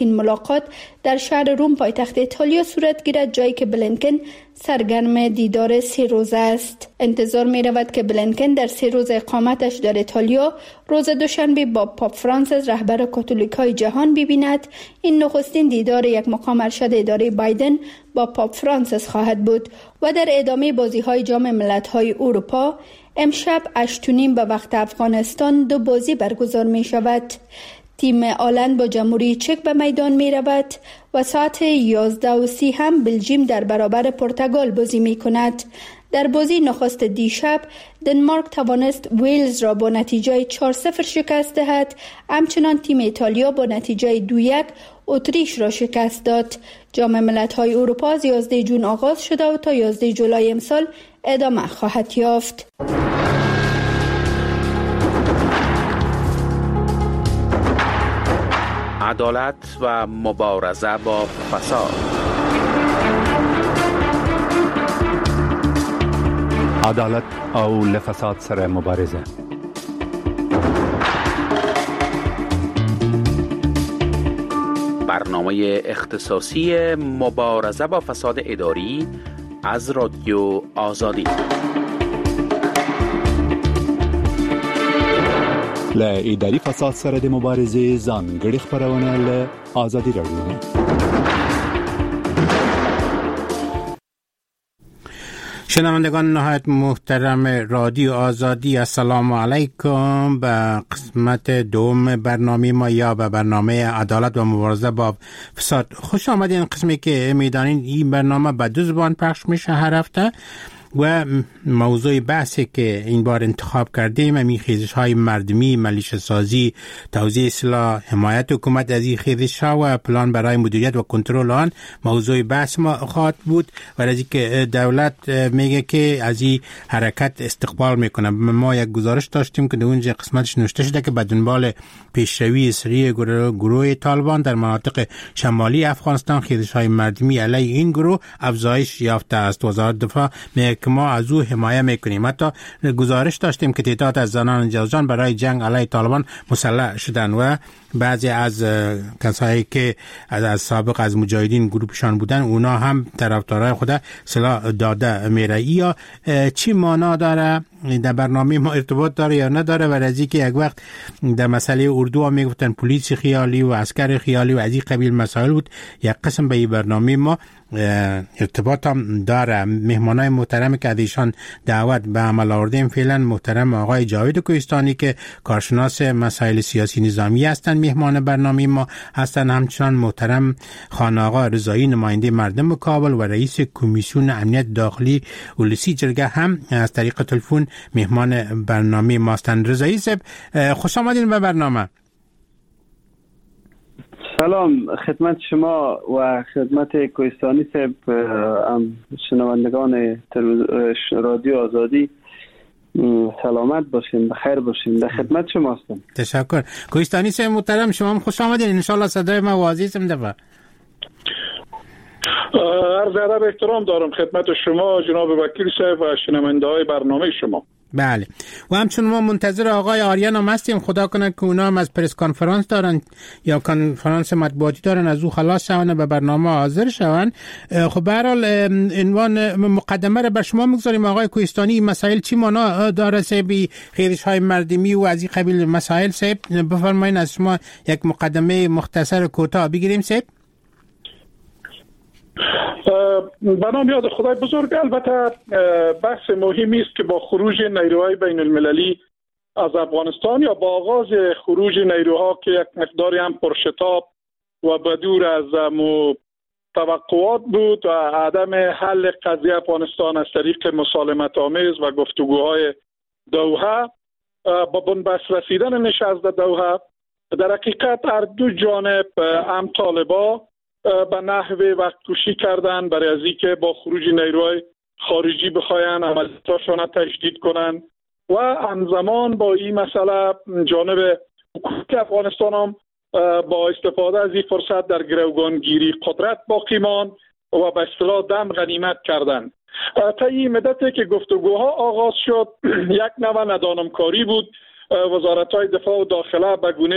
این ملاقات در شهر روم پایتخت ایتالیا صورت گیرد، جایی که بلینکن سرگرم دیدار 3 روزه است. انتظار می رود که بلینکن در 3 روز اقامتش در ایتالیا روز دوشنبه با پاپ فرانسیس رهبر کاتولیکای جهان ببیند. این نخستین دیدار یک مقام ارشد اداره بایدن با پاپ فرانسیس خواهد بود و در ادامه بازی‌های جام ملت‌های اروپا امشب 8:30 به وقت افغانستان 2 بازی برگزار می شود. تیم آلند با جمهوری چک به میدان می رود و ساعت 11:30 هم بلژیم در برابر پرتغال بازی می کند. در بازی نخست دیشب دنمارک توانست ویلز را با نتیجه 4-0 شکست دهد. همچنان تیم ایتالیا با نتیجه 2-1 اتریش را شکست داد. جام ملت‌های اروپا از 11 جون آغاز شده و تا 11 جولای امسال ادامه خواهد یافت. عدالت و مبارزه با فساد. عدالت او لفساد سره مبارزه. برنامه اختصاصی مبارزه با فساد اداری از رادیو آزادی. ل اداري فساد سره د مبارزې ځانګړي خبرونه له آزادي رادیو. شنوندگان نهایت محترم رادیو آزادی، السلام علیکم. به قسمت دوم برنامه ما یا به برنامه عدالت و مبارزه با فساد خوش آمدین. قسمی که میدانین این برنامه به 2 زبان پخش میشه هر هفته و موضوع بحثی که این بار انتخاب کردیم همین خیزش های مردمی، ملیشه سازی، توزیع سلاح، حمایت حکومت از این خیزش ها و پلان برای مدیریت و کنترل آن موضوع بحث ما خواهد بود. و از اینکه دولت میگه که از این حرکت استقبال میکنه. ما یک گزارش داشتیم که در اونجا قسمتش نوشته شده که به دنبال پیشروی سریع گروه طالبان در مناطق شمالی افغانستان خیزش های مردمی علیه این گروه افزایش یافته است. وزارت دفاع میگه که ما از او حمایت میکنیم. حتی گزارش داشتیم که تعداد از زنان جوانان برای جنگ علیه طالبان مسلح شدن و بعضی از کسایی که از سابق از مجاهدین گروهشان بودن اونا هم طرفدارای خود سلاح داده میره. یا چی معنا داره در برنامه ما ارتباط داره یا نداره؟ و از اینکه یک وقت در مسئله اردو هم میگفتن پلیس خیالی و عسکر خیالی و از این قبیل مسائل بود. یک قسم به این برنامه ما ارتباط هم داره. مهمانای محترم که ایشان دعوت به عمل آوردیم فعلا محترم آقای جاوید کوهستانی که کارشناس مسائل سیاسی نظامی هستند، مهمان برنامه ما هستند. همچنان محترم خان آقا رضایی نماینده مردم کابل و رئیس کمیسیون امنیت داخلی ولسی جرگه هم از طریق تلفن مهمان برنامه ما هستند. رضایی صاحب خوش آمدین به برنامه. سلام خدمت شما و خدمت کوهستانی صاحب، شنوندگان رادیو آزادی. سلامت باشین، بخیر باشین. در خدمت شما هستم. تشکر. کوهستانی صاحب محترم، شما هم خوش آمدین. ان شاء الله صدای ما واضح است. دفعه عرض ادب احترام دارم خدمت شما جناب وکیل صاحب و شنونده‌های برنامه شما. بله. و همچون ما منتظر آقای آریان هم هستیم. خدا کنه که اونا هم از پرس کانفرانس دارن یا کانفرانس مطبوعاتی دارن از او خلاص شون به برنامه حاضر شون. خب به هر حال عنوان مقدمه رو بر شما میگذاریم آقای کوهستانی. مسائل چی معنا داره سبی خیرش های مردمی و از این قبیل مسائل؟ سب بفرمایید از شما یک مقدمه مختصر کوتاه بگیریم. سب به نام یاد خدای بزرگ. البته بحث مهمی است که با خروج نیروهای بین المللی از افغانستان یا با آغاز خروج نیروها که یک مقداری هم پرشتاب و بدور از توقعات بود و عدم حل قضیه افغانستان از طریق مسالمت آمیز و گفتگوهای دوحه با بنبست رسیدن نشست دوحه، در حقیقت هر دو جانب هم طالبا به نحو وقت کشی کردن برای از اینکه با خروج نیروهای خارجی بخواین عملیاتشان تشدید کنن و همزمان با این مسئله جانب حکومت افغانستان هم با استفاده از این فرصت در گروگانگیری قدرت باقی ماند و به اصطلاح دم غنیمت کردند. تا این مدتی که گفتگوها آغاز شد یک نوع ندانمکاری بود. وزارت‌های دفاع و داخله به گونه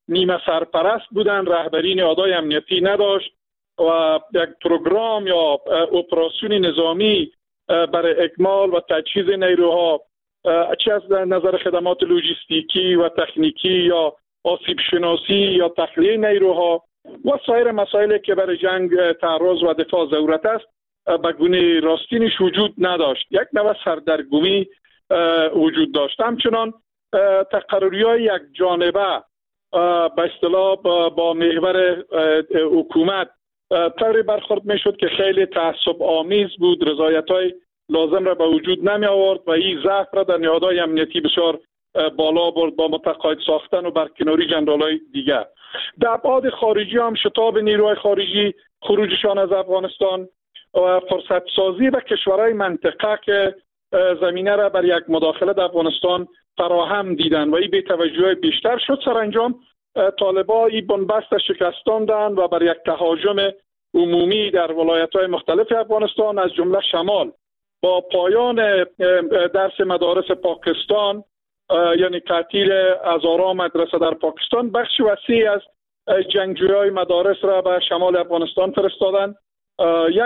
نیمه سرپرست بودن، رهبری نهادهای امنیتی نداشت و یک پروگرام یا اپراسیون نظامی برای اکمال و تجهیز نیروها، چه از نظر خدمات لوجستیکی و تکنیکی یا آسیب شناسی یا تخلیه نیروها و سایر مسائلی که برای جنگ تعرض و دفاع ضرورت است به گونه راستینش وجود نداشت. یک نوع سردرگمی وجود داشت. همچنان تقرری‌های یک جانبه به اصطلاح با محور حکومت طوری برخورد میشد که خیلی تعصب آمیز بود، رضایت‌های لازم را به وجود نمی آورد و این ضعف را در نهادهای امنیتی بسیار بالا برد با متقاعد ساختن و برکناری جنرال‌های دیگر. در ابعاد خارجی هم شتاب نیروهای خارجی، خروجشان از افغانستان و فرصت سازی و کشورهای منطقه که زمینه را بر یک مداخله در افغانستان فراهم دیدن و این به توجه بیشتر شد. سرانجام طالبان این بنبست شکستاندند و بر یک تهاجم عمومی در ولایت‌های مختلف افغانستان از جمله شمال با پایان درس مدارس پاکستان، یعنی تعطیل هزاران مدرسه در پاکستان، بخش وسیعی از جنگجویان مدارس را به شمال افغانستان فرستادند. یک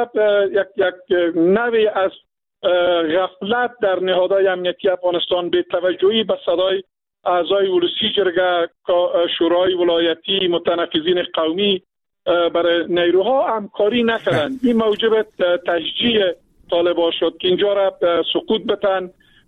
نوعی از غفلت در نهادهای امنیتی افغانستان، به توجهی به صدای اعضای ولسی جرگه، شورای ولایتی، متنفذین قومی برای نیروها همکاری نکردند. این موجب تشجیع طالبان شد که اینجا را سقوط بتن،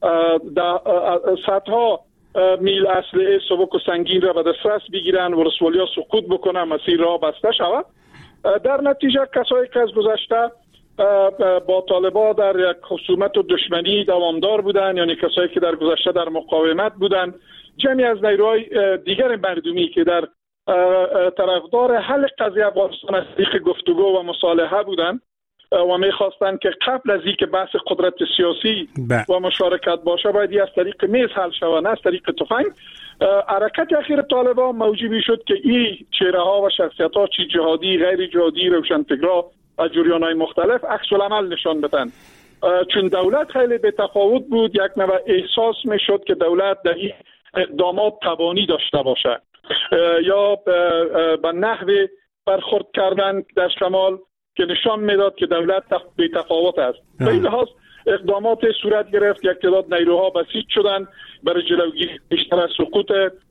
صدها میل اسلحه سبک و سنگین را به دسترس بگیرن، ولسوالیا سقوط بکنن، مسیر را بسته شود. در نتیجه کسایی که از گذشته با طالبان در یک خصومت و دشمنی دوامدار بودند، یعنی کسایی که در گذشته در مقاومت بودند، جمعی از نیروهای دیگر مردمی که در طرفدار حل قضیه افغانستان از طریق گفتگو و مصالحه بودند و می‌خواستند که قبل از اینکه بحث قدرت سیاسی و مشارکت باشه باید از طریق میز حل شود، نه از طریق تفنگ. حرکت اخیر طالبان موجبی شد که این چهره‌ها و شخصیت‌ها، چی جهادی، غیر جهادی، روشنفکرها از جریان‌های مختلف عکس العمل نشان بدن. چون دولت خیلی به تفاوت بود، یک نوع احساس می‌شد که دولت در این اقدامات توانی داشته باشه یا به نحو برخورد کردن در شمال که نشان میداد که دولت بی تفاوت است. به این لحاظ اقدامات صورت گرفت، یک تعداد نیروها بسیج شدند برای جلوگیری بیشتر از سقوط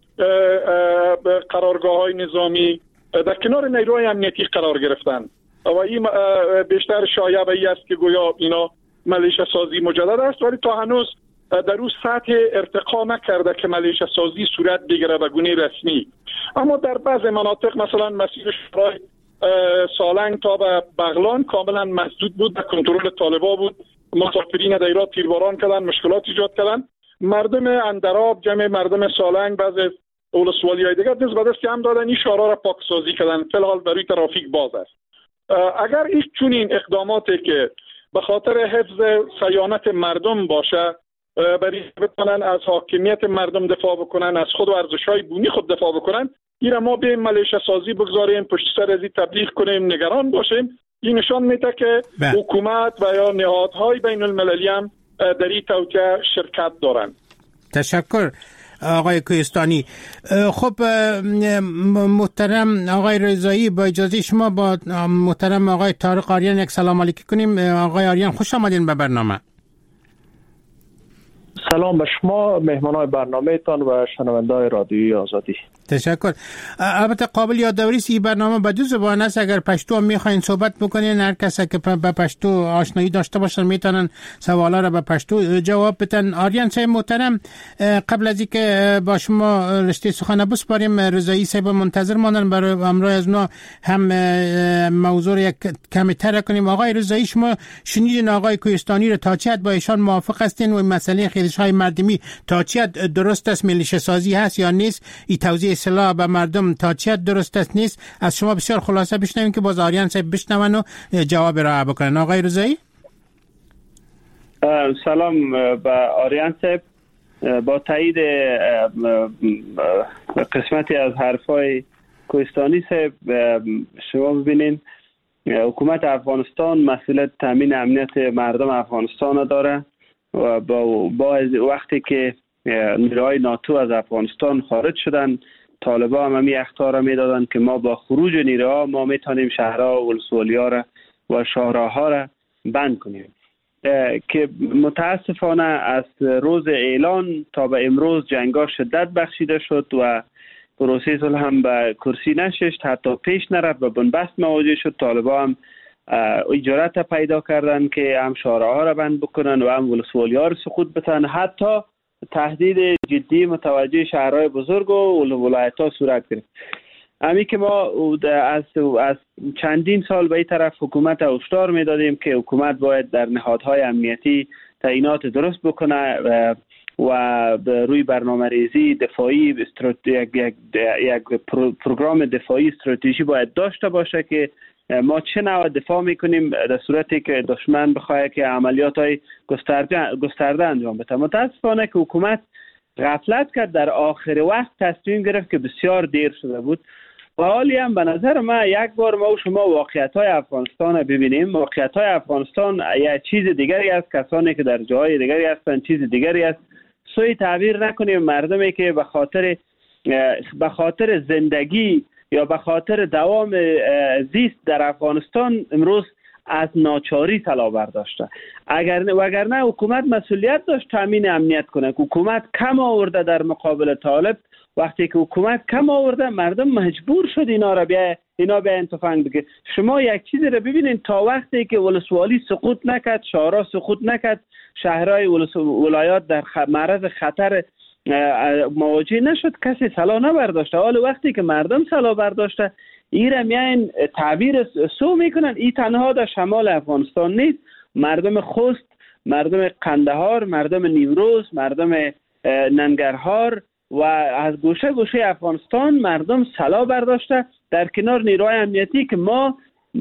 قرارگاه‌های نظامی، در کنار نیروهای امنیتی قرار گرفتند و این بیشتر شایعه به این است که گویا اینا ملیشه سازی مجدد است، ولی تا هنوز در اون سطح ارتقا نکرده که ملیشه سازی صورت بگیره به گونه رسمی. اما در بعض مناطق مثلا مسیر شورای سالنگ تا به بغلان کاملا مسدود بود، به کنترل طالبان بود. مسافرین در ایران تیرباران کردن، مشکلات ایجاد کردن. مردم اندراب، جمع مردم سالنگ، بعض ولسوالی‌های دیگر دست به دست هم دادن، این شهرها را پاکسازی کردن. فی الحال برای ترافیک باز است. اگر این چنین اقداماتی که به خاطر حفظ صیانت مردم باشه، برای بتونن از حاکمیت مردم دفاع بکنن، از خود و ارزش‌های بومی خود دفاع بکنن، این ما به ملیشه سازی بگذاریم، پشت سر ازی تبلیغ کنیم، نگران باشیم، این نشان میده که حکومت و یا نهادهای بین المللی هم در این توطئه شرکت دارن. تشکر آقای کوهستانی. خب محترم آقای رضایی، با اجازه شما با محترم آقای طارق آریان یک سلام علیکی کنیم. آقای آریان خوش آمدین به برنامه. سلام به شما، مهمانای برنامه تان و شنونده‌های رادیوی آزادی. تشکر. البته قابل یادآوری است این برنامه به دو زبان است. اگر پشتو هم میخواین صحبت بکنین، هر کسی که به پشتو آشنایی داشته باشن میتونن سوالا را به پشتو جواب بدن. آریان صاحب محترم، قبل از اینکه با شما رشته سخن بسپاریم، رضایی صاحب منتظر ماندن برای امروز از نو هم موضوع یک کمی تر کنیم. آقای رضایی، شما شنیدین آقای کوهستانی را، تا چه حد با ایشان موافق هستین و مسئله خیزش‌های مردمی تا چه حد درست است، ملیشه سازی هست یا نیست؟ این توزیع سلاح به مردم تا چه حد درست است نیست؟ از شما بسیار خلاصه بشنویم که باز آریان صاحب بشنون و جواب را بکنن. آقای رضایی. سلام به آریان صاحب. با تایید قسمتی از حرفای کوهستانی صاحب، شما ببینین حکومت افغانستان مسئولیت تامین امنیت مردم افغانستان داره و با وقتی که نیروهای ناتو از افغانستان خارج شدن، طالبا هم می اخطار میدادن که ما با خروج نیروها ما میتونیم شهرها و ولسوالی‌ها را و شاهراها را بند کنیم، که متاسفانه از روز اعلان تا به امروز جنگا شدت بخشیده شد و پروسه صلح هم به کرسی نشست، حتی پیش نرفت و بنبست مواجه شد. طالبا هم اجازه پیدا کردن که هم شاهراها را بند بکنن و هم ولسوالی‌ها را سقوط بدن، حتی تهدید جدی متوجه شهرهای بزرگ و ولایت‌ها صورت گرفت. همین که ما از چندین سال به این طرف حکومت هشدار میدادیم که حکومت باید در نهادهای امنیتی تعیینات درست بکنه و روی برنامه ریزی دفاعی یک پروگرام دفاعی استراتژی باید داشته باشه که ما چه نوع دفاع میکنیم در صورتی که دشمن بخواد که عملیات های گسترده انجام بده. متاسفانه که حکومت غفلت کرد، در آخر وقت تصمیم گرفت که بسیار دیر شده بود. و حالی هم به نظر من یک بار ما و شما واقعیت های افغانستان ببینیم. واقعیت های افغانستان یک چیز دیگری است، کسانی که در جاهای دیگری هستند چیز دیگری است. سوی تعبیر نکنیم مردمی که به خاطر زندگی یا به خاطر دوام زیست در افغانستان امروز از ناچاری طلا برداشته. وگرنه حکومت مسئولیت داشت تامین امنیت کنه. حکومت کم آورده در مقابل طالب. وقتی که حکومت کم آورده مردم مجبور شد اینا بیاین تفنگ بگیر. شما یک چیزی رو ببینید، تا وقتی که ولسوالی سقوط نکرد، شهرها سقوط نکرد، شهرهای ولایات در معرض خطر مواجه نشد، کسی سلاح نبرداشته. حالا وقتی که مردم سلاح برداشته، ایره میاین تعبیر سو میکنن. این تنها در شمال افغانستان نیست، مردم خوست، مردم قندهار، مردم نیمروز، مردم ننگرهار و از گوشه گوشه افغانستان مردم سلاح برداشته در کنار نیروهای امنیتی که ما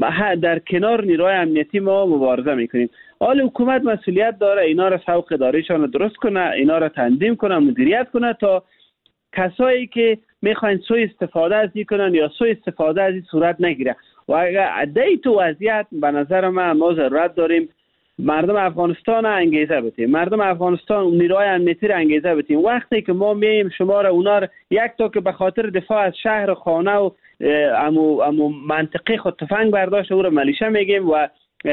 مبارزه میکنیم. حالا حکومت مسئولیت داره اینا را سوق اداریشان درست کنه، اینا را تنظیم کنه، مدیریت کنه تا کسایی که میخواین سوء استفاده از این کنن یا سوء استفاده از این صورت نگیره. و اگر در تو وضعیت به نظر ما ضرورت داریم مردم افغانستان انگیزه بدیم، مردم افغانستان نیروهای امنیتی را انگیزه بدیم. وقتی که ما میایم شما را اونا را یک تا که به خاطر دفاع از شهر و خانه و امو منطقه خود تفنگ برداشت او را ملیشه میگیم و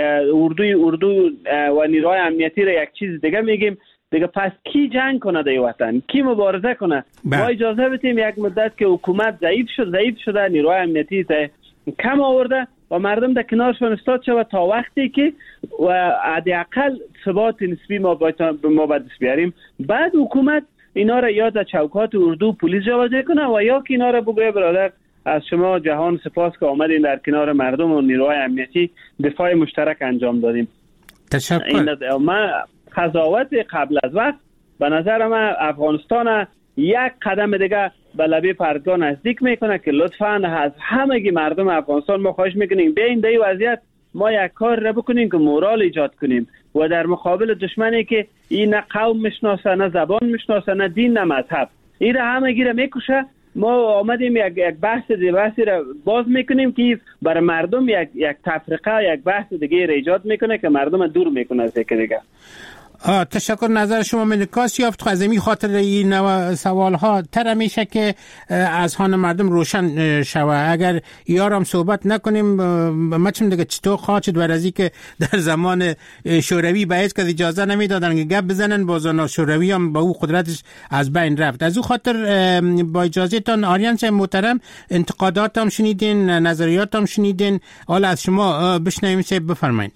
اردو و نیروهای امنیتی را یک چیز دیگه میگیم، دیگه پس کی جنگ کنه در وطن؟ کی مبارزه کنه؟ ما اجازه بدیم یک مدت که حکومت ضعیف شده، نیروهای امنیتی کم آورده و مردم در کنارشون استاد شود تا وقتی که حداقل ثبات نسبی ما به دست بیاریم. بعد حکومت اینا را یا در چوکات اردو پلیس جابجا کنه و یا که اینا را بگویه برادر از شما جهان سپاس که آمدین در کنار مردم و نیروهای امنیتی دفاع مشترک انجام دادیم. تشکر. من قضاوت قبل از وقت به نظر من افغانستان یک قدم دیگه به لبه پرتگاه نزدیک میکنه که لطفاً از همگی مردم افغانستان ما خواهش میکنیم بیاین در این وضعیت ما یک کار را بکنیم که مورال ایجاد کنیم و در مقابل دشمنی که این نه قوم میشناسه، نه زبان میشناسه، نه دین، نه مذهب، این را همگی را میکشه. ما آمدیم یک بحثی را باز میکنیم که برای مردم یک تفرقه، یک بحث دیگه را ایجاد میکنه که مردم دور میکنه از یک دیگه. تشکر. نظر شما منکاس یافت. از این خاطر این نوع سوال ها تر میشه که اذهان مردم روشن شوه. اگر یارم صحبت نکنیم مچم دیگه چطور خواهد ورزی که در زمان شوروی به هیچ کس اجازه نمیدادن که گپ بزنن، بازان شوروی هم با او قدرتش از بین رفت. از او خاطر با اجازه تان آریان صاحب محترم انتقادات هم شنیدین، نظریات هم شنیدین، حالا از شما بشنویم. صاحب بفرمایید.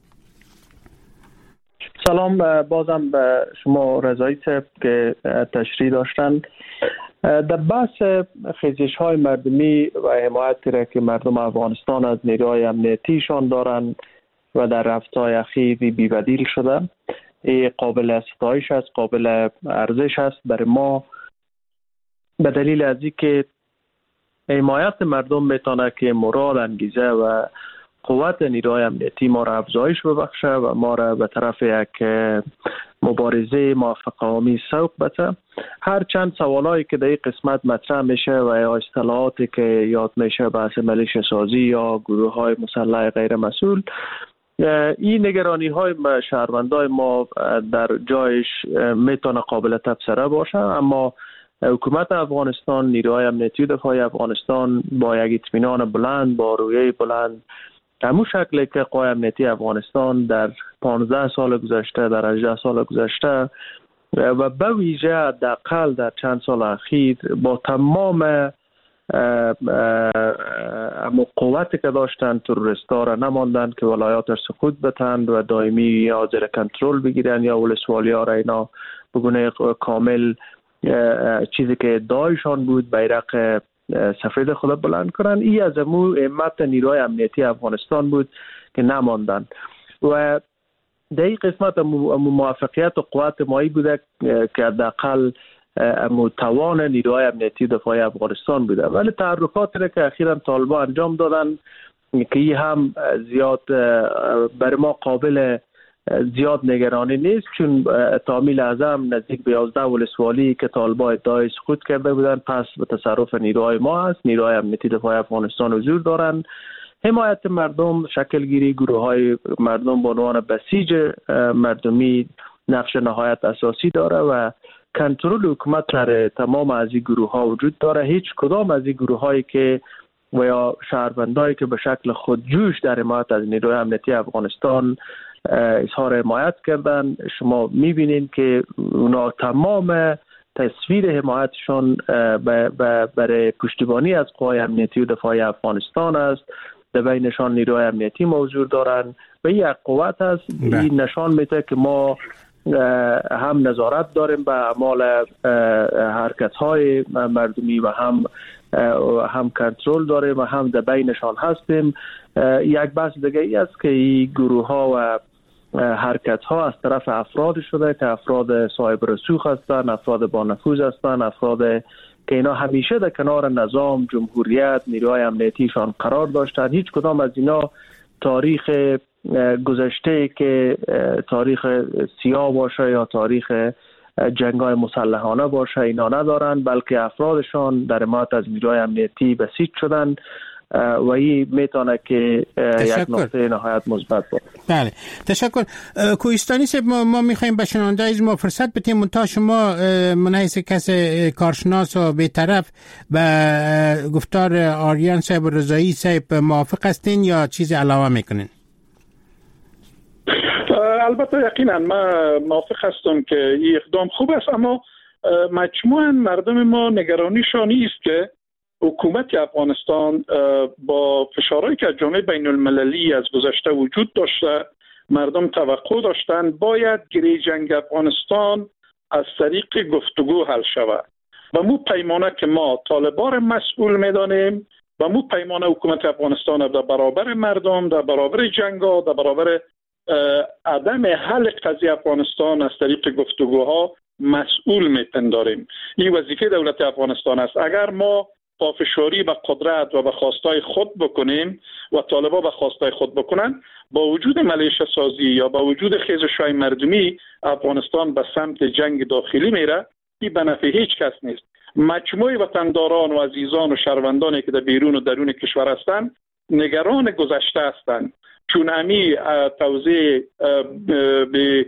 سلام بازم به شما رضایی صاحب که تشریح داشتن. در بحث خیزش های مردمی و حمایتی را که مردم افغانستان از نیروهای امنیتیشان دارند و در رفتهای اخیر بی‌بدیل شده، این قابل ستایش است، قابل ارزش است برای ما، به دلیل از اینکه حمایت مردم میتونه که مورال، انگیزه و قوت نیروهای امنیتی ما را افزایش ببخشه و ما را به طرف یک مبارزه موفق آمیز سوق بده. هر چند سوالایی که در این قسمت مطرح میشه و یا اصطلاحاتی که یاد میشه بحث ملیشه سازی یا گروه های مسلح غیر مسئول، این نگرانی های شهروندای ما در جایش میتونه قابل تبصره باشه، اما حکومت افغانستان، نیروهای امنیتی و دفاعی افغانستان با یک اطمینان بلند، با رویه بلند، همون شکلی که قوای امنیتی افغانستان در 15 سال گذشته، در 18 سال گذشته و به ویژه حداقل در چند سال اخیر با تمام اما قوتی که داشتن تروریستا را نماندن که ولایات سقوط بتند و دائمی یا زیر کنترل بگیرن یا ولسوالی‌ها را اینا بگونه کامل چیزی که ادعایشان بود بیرق سفید خود بلند کنن. این از امو همت نیروهای امنیتی افغانستان بود که نماندن و در این قسمت موفقیت و قوت مایی بوده که حداقل توان نیروهای امنیتی دفاعی افغانستان بوده. ولی تحرکاتی را که اخیراً طالبان انجام دادن که این هم زیاد بر ما قابل زیاد نگرانی نیست، چون تامی لازم نزدیک به 11 ولسوالی که طالبان ادعای سقوط کرده بودن پس به تصرف نیروهای ما است. نیروهای امنیتی دفاعی افغانستان حضور دارند. حمایت مردم، شکلگیری گروه های مردم به عنوان بسیج مردمی نقش نهایت اساسی داره و کنترل حکومت در تمام از این گروه ها وجود داره. هیچ کدام از این گروه هایی که و یا شهروندایی که به شکل خودجوش در حمایت از نیروهای امنیتی افغانستان اظهار حمایت کردن، شما میبینید که اونا تمام تصویر حمایتشون برای پشتیبانی از قوای امنیتی و دفاعی افغانستان است. در بینشان نیروهای امنیتی موجود دارند و یک قوت است. این نشان میده که ما هم نظارت داریم به اعمال حرکت‌های مردمی و هم کنترل داریم و هم در بینشان هستیم. یک بحث دیگه ای است که این گروه‌ها و حرکت‌ها از طرف افراد شده که افراد صاحب رسوخ هستند، افراد با نفوذ هستند، افراد که اینا همیشه در کنار نظام، جمهوریت، نیروهای امنیتیشان قرار داشتند. هیچ کدام از اینا تاریخ گذشته که تاریخ سیاه باشه یا تاریخ جنگ‌های مسلحانه باشه اینا ندارن، بلکه افرادشان در حمایت از نیروهای امنیتی بسیج شدن و این میتونه که یک نقطه نهایت مثبت باشه. بله، تشکر. کوهستانی صاحب، ما میخوایم به شنوندگان ما فرصت بدیم تا شما منحیث کس کارشناس و بی‌طرف به گفتار آریان صاحب و رضایی صاحب موافق هستین یا چیز علاوه میکنین؟ البته یقینا من موافق هستم که این اقدام خوب است، اما مجموعاً مردم ما نگرانیشان است که حکومت افغانستان با فشارهایی که از جامعه بین المللی از گذشته وجود داشته، مردم توقع داشتن باید گره جنگ افغانستان از طریق گفتگو حل شود و مو پیمانه که ما طالبان مسئول میدانیم و مو پیمانه حکومت افغانستان در برابر مردم، در برابر جنگا، در برابر عدم حل قضیه افغانستان از طریق گفتگوها مسئول میپنداریم. این وظیفه دولت افغانستان است. اگر ما پافشاری به قدرت و به خواستای خود بکنیم و طالبان به خواستای خود بکنن، با وجود ملیشه سازی یا با وجود خیزش‌های مردمی افغانستان به سمت جنگ داخلی میره. این به نفع هیچ کس نیست. مجموعه وطنداران و عزیزان و شهروندانی که در بیرون و درون کشور هستند نگران گذشته هستند، چون امی توزیع به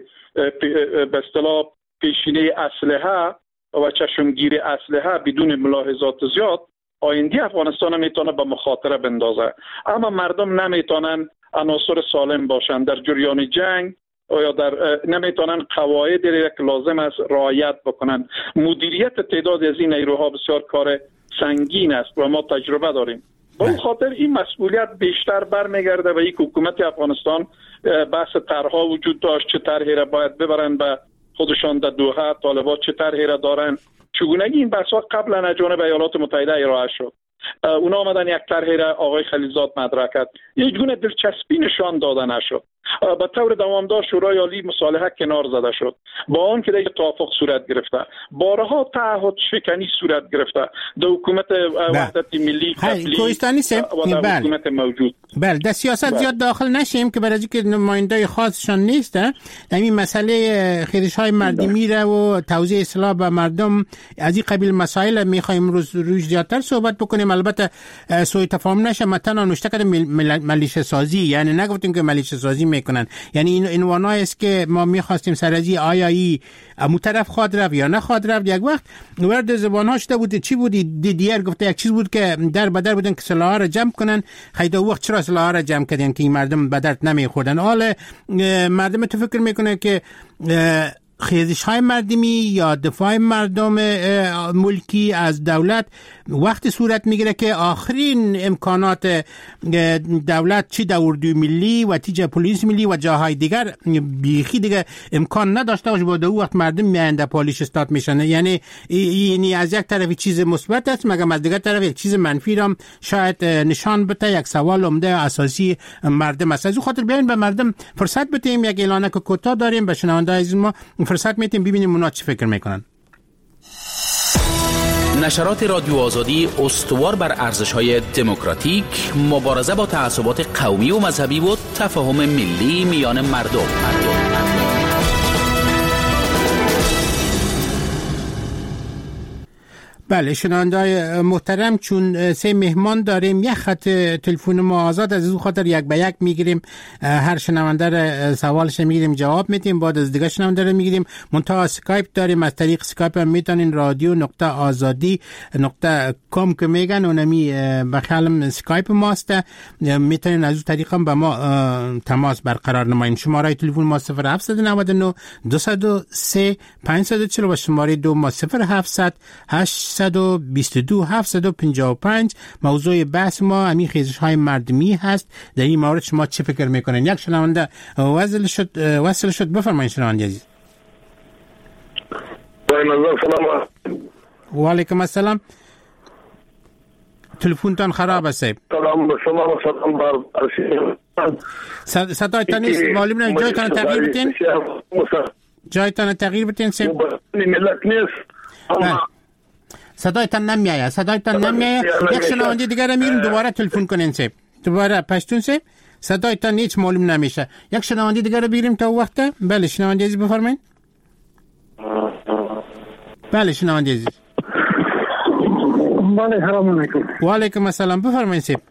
اصطلاح پیشینه اسلحه و چشمگیری اسلحه بدون ملاحظات زیاد آینده افغانستان میتونه به مخاطره بندازه. اما مردم نمیتونن عناصر سالم باشن در جریان جنگ یا نمیتونن قواعد که لازم است رعایت بکنن. مدیریت تعداد از این نیروها بسیار کار سنگین است و ما تجربه داریم. با این خاطر این مسئولیت بیشتر برمیگرده و یک حکومت افغانستان بحث طرح‌ها وجود داشت، چه طرحی را باید ببرن به خودشان در دوحه، طالبان چه طرحی را دارن. چگونگی این بحث‌ها قبلا از جانب ایالات متحده ارائه شد. اونا آمدن یک طرحی را آقای خلیلزاد مطرح کرد، یک گونه دلچسبی نشان داده نشد. به طور دوامدار شورای عالی مصالحه کنار زده شد، با آن که دیگه توافق صورت گرفته، بارها تعهد شکنی صورت گرفته در حکومت وحدت ملی قبلی و در حکومت موجود. بله، در سیاست زیاد داخل نشیم که برای اینکه نماینده خاصشان نیست. همین مسئله خیزش‌های مردمی را و توزیع سلاح به مردم از این قبیل مسائل می‌خوایم روش زیادتر صحبت بکنیم. البته سوء تفاهم نشه، مثلا نوشته کردم ملیشه سازی، یعنی نگفتیم که ملیشه سازی میکنن. یعنی این عنوانایی است که ما میخواستیم سرازی آیا ای امو طرف خواد رفت یا نه خواد رفت. یک وقت ورد زبان‌ها شده بود چی بودی دیدیر گفته یک چیز بود که در بدر بودن که سلاح را جمع کنن. خیلی وقت چرا سلاح را جمع کردن که این مردم بدر نمیخوردن. حالا مردم تو فکر میکنه که خیزش های مردمی یا دفاع مردم ملکی از دولت وقتی صورت میگیره که آخرین امکانات دولت چی در اردوی ملی و چی پلیس ملی و جاهای دیگر بیخی دیگه امکان نداشته باشه، بود وقت مردم میاینده پالیش استاد میشن. یعنی از یک طرف چیز مثبت است مگر از دیگر طرف یک چیز منفی را شاید نشان بده. یک سوال عمده اساسی مردم است. از اون خاطر بیاین به مردم فرصت بدیم. یک اعلانه که کوتاه داریم به شنونده عزیز ما فرصت میتیم ببینیم اونا چی فکر میکنن. نشرات رادیو آزادی استوار بر ارزش‌های دموکراتیک، مبارزه با تعصبات قومی و مذهبی و تفاهم ملی میان مردم. بله شنونده‌های محترم، چون 3 مهمان داریم یک خط تلفن ما آزاد، از این خاطر یک به یک میگیریم. هر شنونده را سوالش میگیریم جواب میدیم، بعد از دیگه شنونده را میگیریم. منتها اسکایپ داریم، از طریق اسکایپ هم میتونین radio.azadi.com که میگن اونمی بخیالم اسکایپ ماست، میتونین از اون طریق هم با ما تماس برقرار نمایین. شماره تلفن ما 0799 203 540 و شماره 2 ما 0700 822 755. موضوع بحث ما همین خیزش های مردمی هست. در این مورد شما چه فکر میکنین؟ یک شنونده وصل شد بفرمایید شنونده عزیز. و علیکم السلام. تلفنتان خراب است. سلام به شما و سلام بر صدایتان نیست معلوم نه. جایتان تغییر بدین. جایتان تغییر بدین. ملت نیست. صدایتان نمیآید. یک شنونده دیگر را میریم دوباره تلفن کنین سه. دوباره پشتون سه. صدایتان هیچ معلوم نمیشه. یک شنونده دیگر را بگیریم تا وقت. بله شنونده عزیز بفرمایید. بله شنونده عزیز. بله سلام علیکم. و علیکم السلام بفرمایید سه.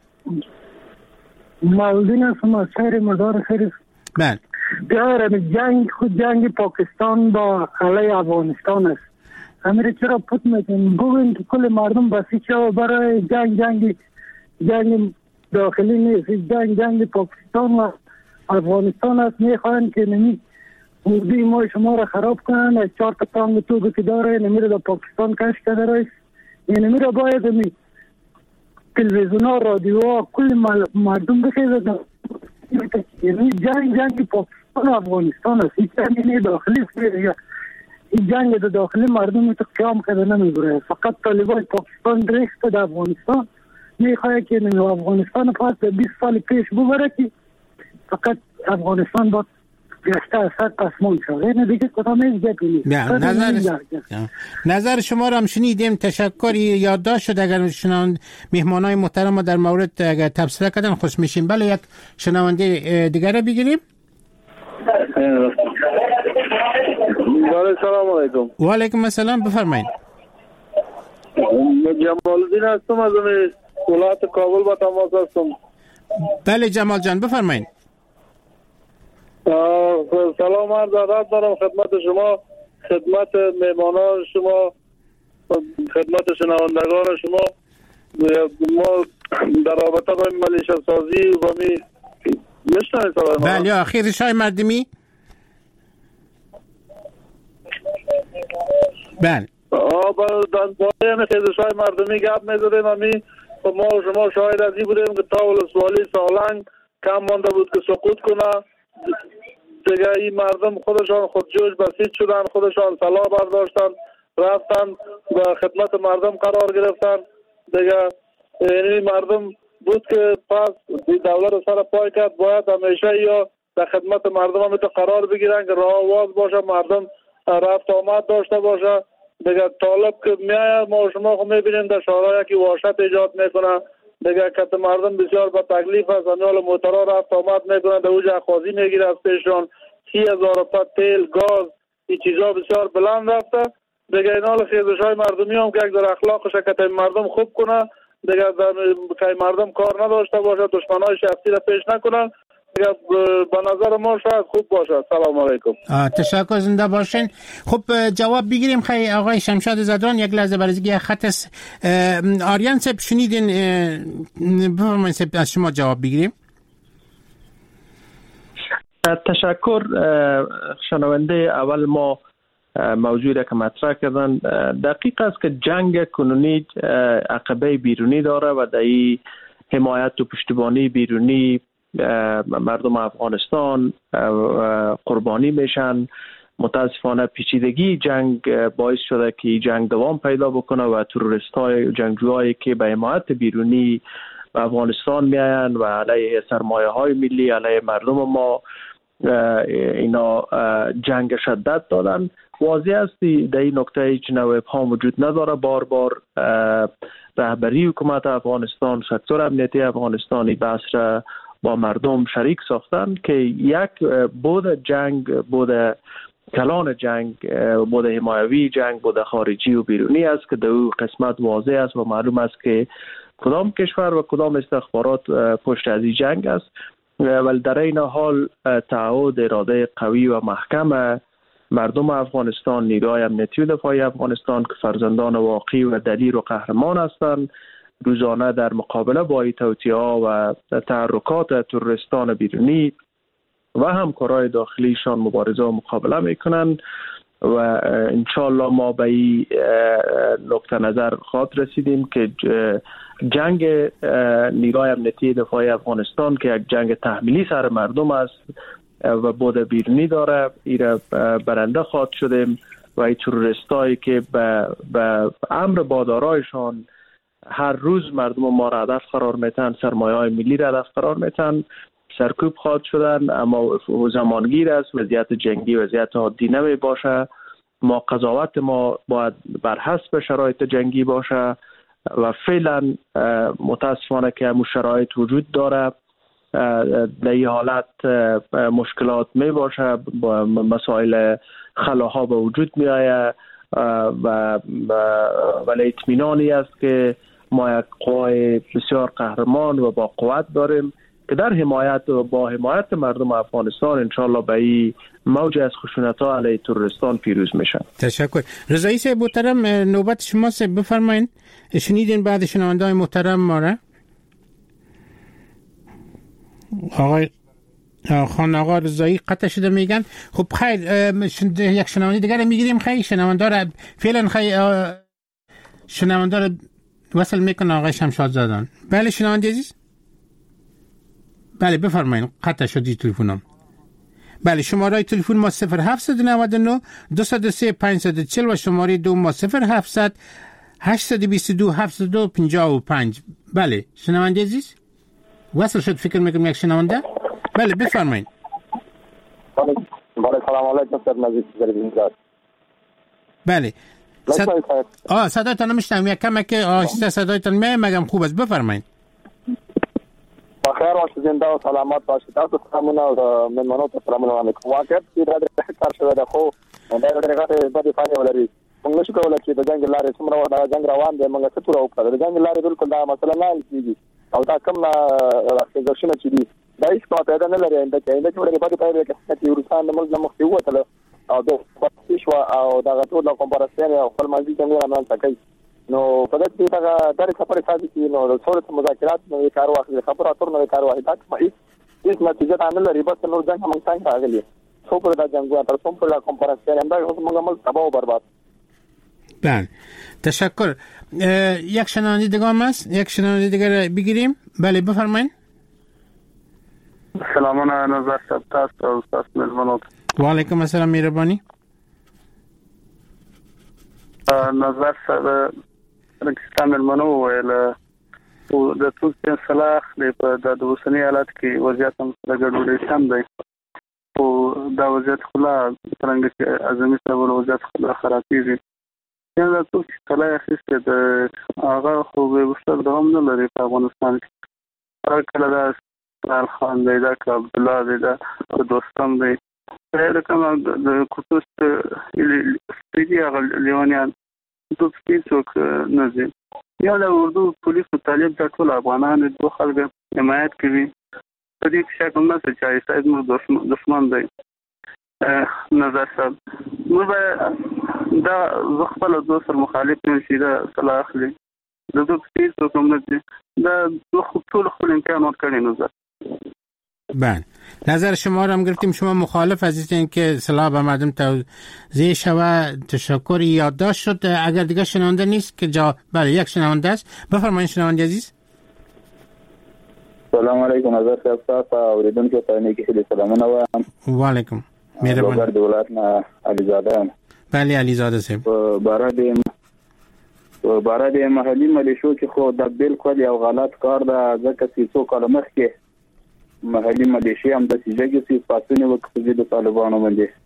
مالدین هستم شهر مزار شریف. بله. بیاره جنگ پاکستان با علیه افغانستان است. امیر چرا پوت میکنیم بگوین که کل مردم بسیج شد برای جنگ داخلی نیست، جنگ پاکستان و افغانستان است. میخواین که نمی اردوی ما شما را خراب کنن. از 4 تا تانگ توگی که داره نمیره در پاکستان کش کرده رایست. یعنی نمیره باید همی تلویزیون ها رادیو ها کل مردم بخیزد. یعنی جنگ پاکستان و افغانستان است. این جنگ داخلی است. این جنگ داخلی مردم تو قیام کرده نمیگره. فقط طالبان پاکستان ریخت در افغانستان میخواه که افغانستان پس 20 سال پیش ببره که فقط افغانستان با گشته از سر پسمان شد. این دیگه کدام این گپی نیست. نظر شما را هم شنیدیم. تشکری یادداشت شد. اگر مهمانای محترم در مورد اگر تبصره کردن خوش میشیم. بله یک شنونده دیگر را بگیریم. سلام علیکم. و علیکم السلام بفرمایید. جمال الدین هستم از ولایت کابل با تماس هستم. بله جمال جان بفرمایید. سلام عرض ادب دارم خدمت شما، خدمت مهمانان شما، خدمت شنوندگان شما. ما در رابطه با ملیشه سازی و میشنوید صدای ما؟ بله خیزش های مردمی. بله با خیزش های مردمی گپ می‌زدیم. ما و شما شاهد از این بودیم که تا ولسوالی سالنگ کم مانده بود که سقوط کنه. دیگه این مردم خودشان خودجوش بسیج شدن، خودشان سلاح برداشتن رفتن و خدمت مردم قرار گرفتن. دیگه یعنی مردم بود که پس دولت سر پای کرد باید همیشه یا در خدمت مردم هم قرار بگیرن که راه آواز باشه، مردم رفت آمد داشته باشه. دیگه طالب که میاید ما شما خود میبینیم در شهرها که وحشت ایجاد میکنه. دیگه کت مردم بسیار با تکلیف است. امیال موترها رفت آمد میکنه، در اوج اخوازی میگیره از پیششان. 30,000 پت تیل گاز این چیزا بسیار بلند رفته. دیگه این حال خیزش های مردمی هم که در اخلاقش کت مردم خوب کنه، دیگه که مردم کار نداشته باشه، دشمنای شخصی را پیش نکنن. به نظر ما شاید خوب باشه. سلام علیکم. تشکر، زنده باشین. خب جواب بگیریم. خیلی آقای شمشاد زدران یک لحظه برای خط آریان صاحب شنیدین، بفرمایید صاحب از شما جواب بگیریم. تشکر. شنونده اول ما موضوعی که مطرح کردن دقیق است که جنگ کنونی عقبه بیرونی داره و در این حمایت و پشتیبانی بیرونی مردم افغانستان قربانی میشن. متاسفانه پیچیدگی جنگ باعث شده که جنگ دوام پیدا بکنه و تروریست‌های جنگجوهایی که به حمایت بیرونی به افغانستان میاین و علیه سرمایه‌های ملی، علیه مردم ما اینا جنگ شدت دادن. واضح است در این نکته هیچ نوع ابهام وجود نداره. بار بار رهبری حکومت افغانستان، سکتور امنیتی افغانستانی بحث را با مردم شریک ساختن که یک بود جنگ، بود کلان جنگ، بود حمایوی جنگ، بود خارجی و بیرونی است که در او قسمت واضح است و معلوم است که کدام کشور و کدام استخبارات پشت از این جنگ است. ولی در این حال تعهد، اراده قوی و محکم مردم افغانستان، نیروهای امنیتی و دفاعی افغانستان که فرزندان واقعی و دلیر و قهرمان هستند، روزانه در مقابله با این توطئه‌ها و تحرکات تروریستان بیرونی و همکارای داخلیشان مبارزه و مقابله میکنند و انشالله ما به این نقطه نظر خواهد رسیدیم که جنگ نیروهای امنیتی دفاعی افغانستان که یک جنگ تحمیلی سر مردم است و بود بیرونی داره، ایره برنده خواهد شدیم و این تروریستایی که به امر بادارایشان هر روز مردم ما را هدف قرار میتن، سرمایه‌های ملی را هدف قرار میتن، سرکوب خواهد شدن. اما زمانگیر است، وضعیت جنگی وضعیت عادی نمی باشه. ما قضاوت ما باید بر حسب شرایط جنگی باشه و فعلا متاسفانه که همون شرایط وجود داره. در این حالت مشکلات می باشه، مسائل خلاها به وجود می آید ولی اطمینانی است که ما یک قوای بسیار قهرمان و با قوت داریم که در حمایت و با حمایت مردم افغانستان انشالله به این موج از خشونت‌ها علیه تروریستان پیروز میشن. تشکر. رضایی صاحب محترم، نوبت شما صاحب، بفرمایین. شنیدین بعد شنونده‌های محترم ما را؟ آقای خان آقا رضایی قطع شده میگن. خب خیر، یک شنونده دیگر میگیریم. خیر شنونده را فعلا شنونده را وصل میکنه آقای شمشاد زدان. بله شنونده عزیز، بله بفرمایید. قطع شدی تلفنم. بله شماره تلفن ما 0799 203 540 و شماره دو ما 0700 822 7255. بله شنونده عزیز وصل شد فکر میکنم یک شنونده. بله بفرمایید. بله سلام علیکم سر نزدیک زربینزاد. بله صدایتان نمیشنم، یک کمک آهسته صدایتان میگم خوب است. بفرمایید. بخیر باشید، زنده و سلامت باشید. تاسو سلامونه او مېلمنو ته سلامونه علیکم. واقعیت چې دا کار شوی دی خو دا ډېرې غټې بدې پایلې ولري. موږ نشو کولی چې د جنګ لارې څومره وخت دا جنګ روان دی موږ څه توره وکړو. د جنګ لارې بالکل دا مسله نه حل کېږي او دا کوم راښکېږشونه چې دي دا هېڅ کومه فایده نه لري. آینده کې ډېرې بدې پایلې چې روسان د ملک نه مخکې ووتله او د پاتې شوه او دغه ټول کمپارسیون او خپل منځي جنګونه رامنځته کوي. نو په دې کې دا درې خبرې ساتي چې نو د څورت مذاکرات نو کار واخلي، خبره اتر نو کار واخلي. دا هیڅ نتیجه نه لري، بس نور ځان هم څنګه راغلي څو پر دا جنګ تر څو پر کمپارسیون هم دا موږ عمل تباہ و برباد. بله تشکر. یک شنونده دیگه هم هست، یک شنونده دیگه بگیریم. بله بفرمایید. سلامونه نظر صاحب، تاسو او تاسو مېلمنو. و علیکم السلام، مهرباني. نظر صاحب پاکستان مېلمنو ویل او د توسن صلاح د اوسنی حالت کې وضعیت هم د ګډوډۍ کم دی او دا وضعیت خلا څنګه چې اعظمي صاحب وضعیت خلا خرابېږي. یعنی د توسن صلاح اخیسته د هغه خو به وسل دوام نه لري په افغانستان کې. هر کله دا سال خان دی، دا عبد الله دی، دا دوستم دی، دا کوم د کوڅه سپیډي هغه لیونیان د سپیڅوک نه دي. یا د اردو پولیسو طالب د ټول افغانانو د خلکو حمایت کوي په دې شکل نه چې سید مو دشمن دی نظر صاحب نو دا خپل د سر مخالف نشي دا صلاح اخلي د دوه کیسو کوم نه دا ټول خپل امکان ورکړي نظر. بله نظر شما را هم گرفتیم. شما مخالف هستین که سلاح به مردم توزیع شود. تشکر. یادداشت شد. اگر دیگه شنونده نیست که بله یک شنونده است. بفرمایید شنونده عزیز. سلام علیکم نظر صاحب اوریدونکو ته نیکی خیلی سلامونه وایم. و علیکم مهربان. دولتنا علیزاده. بله علیزاده صاحب. بارا د محلي ملیشو کې خو د بالکل یو غلط کار ده ځکه چې څو کال مخکې محلي ملیشیا هم د سیجګي سي پاسونه وکړي د طالبانو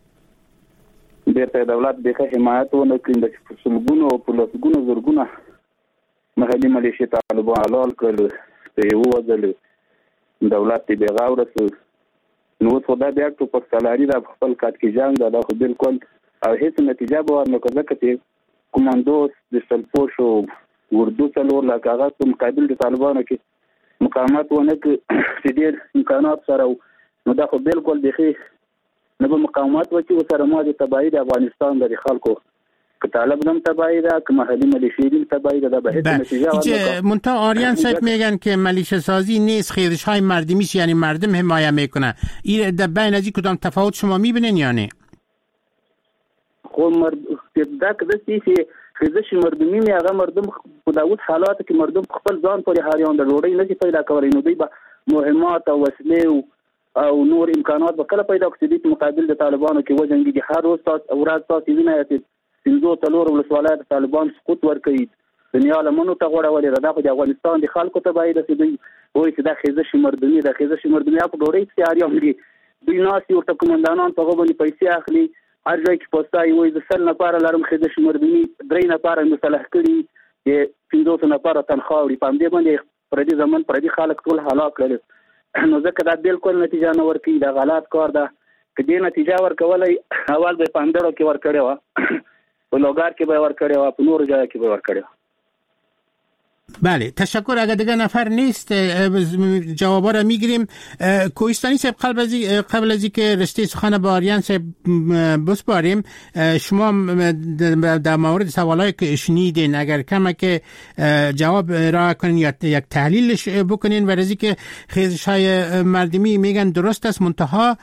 باندې د دولت د حمایت ونه کړي د فسلګونو او پلسګونو زرګونه محلي ملیشیا طالبان حلال کړل ته یو وځل دولت دی غاورسو نو څو دا بیا په سالاري د خپل کات کې جنگ دا خو بالکل او هیڅ نتیجه به ورنکړه ځکه کماندوس د سلپوشو اردو څلور لا کاغذ په مقابل د طالبانو کې مقاومت ونه کې ډېر امکانات سره نو دا خو بالکل بخي نه به مقاومت وکړي سره ما د تبعید د افغانستان د خلکو که طالب نم تبعید که محلی ملیشیا تبعید دا به هیچ نتیجه ورنکړه. منتها آریان صاحب میگن که ملیشه سازی نیست خیزش های مردمی یعنی مردم حمایت میکنه. این در بین از کدام تفاوت شما میبینین یا نه؟ خو دا کده چې خیزش مردمی می هغه مردم په داوود حالات کې مردم خپل ځان پر هاریان د ډوړې نه پیدا کوي نو دوی به مهمات او وسلې او نور امکانات به کله پیدا کړي په مقابل د طالبانو کې وجنګي د هر ورځ تاسو وینئ چې څنګه تلور ولسوالات طالبان سقوط ورکړي دنیا لمنو ته غوړولې دا د افغانستان د خلکو ته باید چې دوی وایي چې دا خیزش مردمی په ډوړې کې هاریان دي دوی ناس یو ته کومندانان په غوښتنې پیسې اخلي هر ځای کې پوسټای وای د سل نفر لارم خیزش مردمی درې نفر مصالح کړي د 500 نفر تنخواه لري په دې باندې پردي زمون پردي خلک ټول هلاک کړي نو ځکه دا بالکل نتیجه نه ورکړي دا غلط کار ده که دې نتیجه ورکولای اول به پاندړو کې ورکړي و په لوګار کې به ورکړي و په نور ځای کې به ورکړي. بله تشکر. اگر دیگه نفر نیست جوابا را میگیریم. کوهستانی صاحب قبل از اینکه رشته سخن با آریان صاحب بسپاریم شما در مورد سوالایی که شنیدین اگر کمه که جواب ارائه کنین یا یک تحلیلش بکنین و رزی که خیزش های مردمی میگن درست است منتها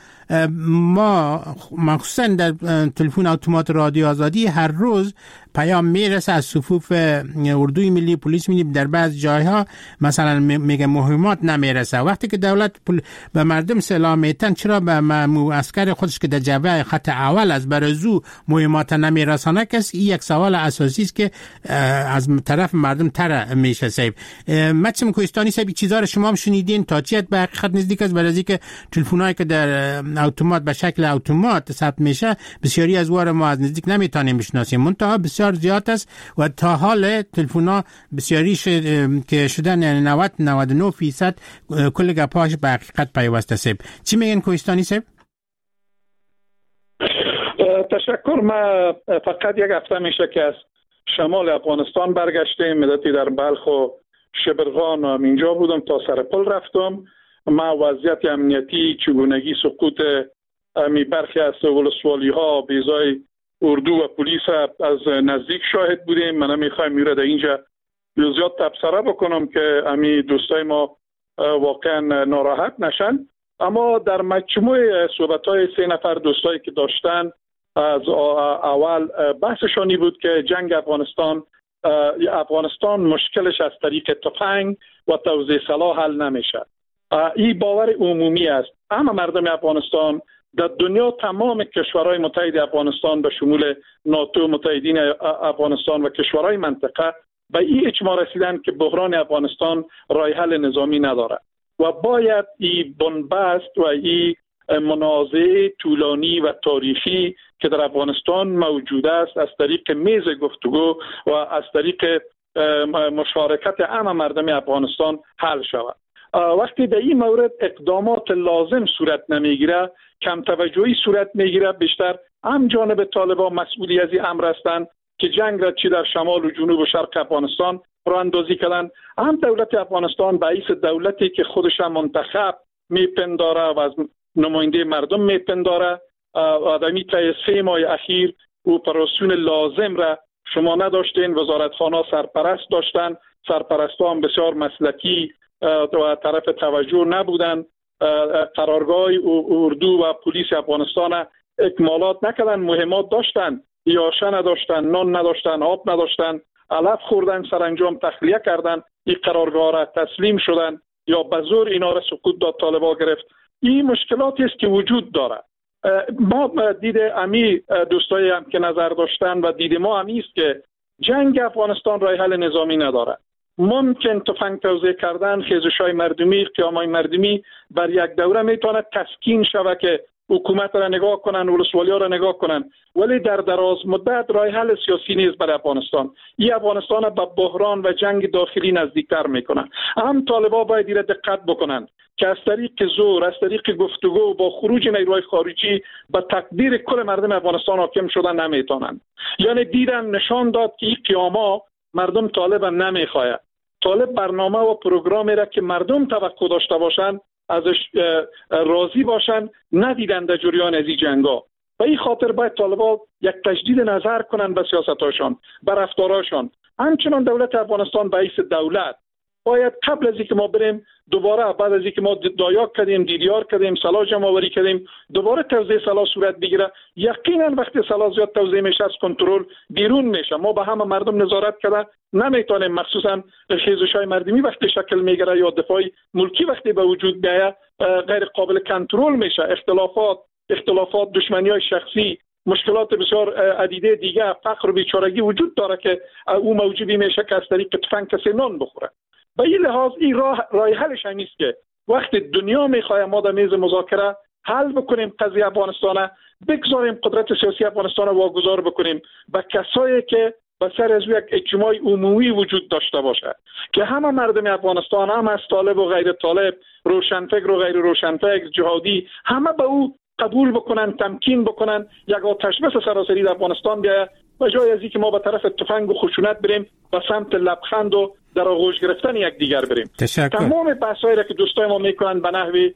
ما مخصوصا در تلفن اتومات رادیو آزادی هر روز پیام میرسه از صفوف اردوی ملی پلیس ملی در بعض جایها مثلا میگه مهمات نمیرسه. وقتی که دولت به مردم سلاح میتن چرا به عسکر خودش که در جبهه خط اول از برزو مهمات نمیرسانه کس این یک سوال اساسی است که از طرف مردم تر میشه. صاحب مچم کوهستانی صاحب چیزا رو شما هم شنیدین تا چیت به حقیقت نزدیک است برای که تلفنایی که در اتومات به شکل اتومات ثبت میشه بسیاری از وار ما از نزدیک نمیتونیم بشناسیم منتها بسیار زیاد است و تا حال تلفن‌ها بسیاریش که شدن 90-99% کل گپاش به حقیقت پیوسته است. چی میگن کوهستانی صاحب؟ تشکر. ما فقط یک هفته میشه که از شمال افغانستان برگشتیم مدتی در بلخ و شبرغان و اینجا بودم تا سرپل رفتم. ما وضعیت امنیتی چگونگی سقوط برخی از ولسوالی ها بیزای اردو و پلیس از نزدیک شاهد بودیم. من میخوایم میره در اینجا زیاد تبصره بکنم که امی دوستای ما واقعا ناراحت نشن اما در مجموع صحبت‌های 3 نفر دوستایی که داشتن از اول بحثشانی بود که جنگ افغانستان مشکلش از طریق تفنگ و توزیع سلاح حل نمیشه. این باور عمومی است. اما مردم افغانستان در دنیا تمام کشورهای متحد افغانستان به شمول ناتو متحدین افغانستان و کشورهای منطقه به این اجماع رسیدن که بحران افغانستان راه حل نظامی نداره و باید این بنبست و این منازعه طولانی و تاریخی که در افغانستان موجود است از طریق میز گفتگو و از طریق مشارکت عام مردم افغانستان حل شود. وقتی در این مورد اقدامات لازم صورت نمیگیره کم توجهی صورت میگیره بیشتر هم جانب طالبان مسئولی از این امر هستند که جنگ را چی در شمال و جنوب و شرق افغانستان راه اندازی کردن هم دولت افغانستان به رئیس دولتی که خودش منتخب میپنداره و از نماینده مردم میپنداره. آدمی که 3 ماه اخیر او پروسیون لازم را شما نداشتین، وزارتخانه سرپرست داشتن، سرپرستان بسیار مسلکی و طرف توجه نبودن، قرارگاه اردو و پلیس افغانستان اکمالات نکردن، مهمات داشتن، یاشه نداشتن، نان نداشتن، آب نداشتن، علف خوردن، سرانجام تخلیه کردن، این قرارگاه را تسلیم شدن یا به زور اینا را سقوط داد، طالبان گرفت. این مشکلاتی است که وجود داره. ما دید امی دوستایی هم که نظر داشتن و دید ما امی است که جنگ افغانستان راه حل نظامی نداره. ممکن تفنگ توزیع کردن، خیزش‌های مردمی، قیام‌های مردمی بر یک دوره میتونه تسکین شود که حکومت را نگاه کنن، ولسوالی‌ها را نگاه کنن، ولی در دراز مدت راه حل سیاسی نیست برای افغانستان. این افغانستان به بحران و جنگ داخلی نزدیکتر میکنه. هم طالبان باید این دقت بکنن که از طریق زور، از طریق گفتگو با خروج نیروهای خارجی به تقدیر کل مردم افغانستان حاکم شدن نمیتونن. یعنی دیدن نشان داد که این قیاما مردم طالب نمیخواد. طالب برنامه و پروگرامی را که مردم توقع داشته باشن ازش راضی باشن ندیدن در جریان از این جنگا. و این خاطر باید طالبان یک تجدید نظر کنن به سیاستاشان، به رفتاراشان. همچنان دولت افغانستان به حیث دولت باید قبل از اینکه ما بریم دوباره، بعد از اینکه ما دایاک کردیم، دیدیار کردیم، سلاح جمع آوری کردیم، دوباره توزیع سلاح صورت بگیره، یقینا وقتی سلاح زیاد توزیع میشه از کنترل بیرون میشه. ما به همه مردم نظارت کرده نمیتونیم، مخصوصا خیزش‌های مردمی وقتی شکل میگیره یا دفاع ملکی وقتی به وجود بیاید غیر قابل کنترل میشه. اختلافات، دشمنی‌های شخصی، مشکلات بسیار عدیده دیگه، فقر و بیچارگی وجود داره که او موجبی میشه که از طریق تفنگ کسی نان بخوره. به این لحاظ این راه حلش هم نیست که وقتی دنیا میخواد ما در میز مذاکره حل بکنیم قضیه افغانستان، بگذاریم قدرت سیاسی افغانستان واگذار بکنیم به کسایی که به سر از یک اجتماع عمومی وجود داشته باشه که همه مردم افغانستان، هم از طالب و غیر طالب، روشنفکر و غیر روشنفکر، جهادی، همه به او قبول بکنن، تمکین بکنن، یک آتش بس سراسری در افغانستان بیاید و جای از اینکه ما به طرف تفنگ و خشونت بریم به سمت لبخند و در آغوش گرفتن یکدیگر بریم. تمام بحثایی را که دوستای ما میکنن به نحوی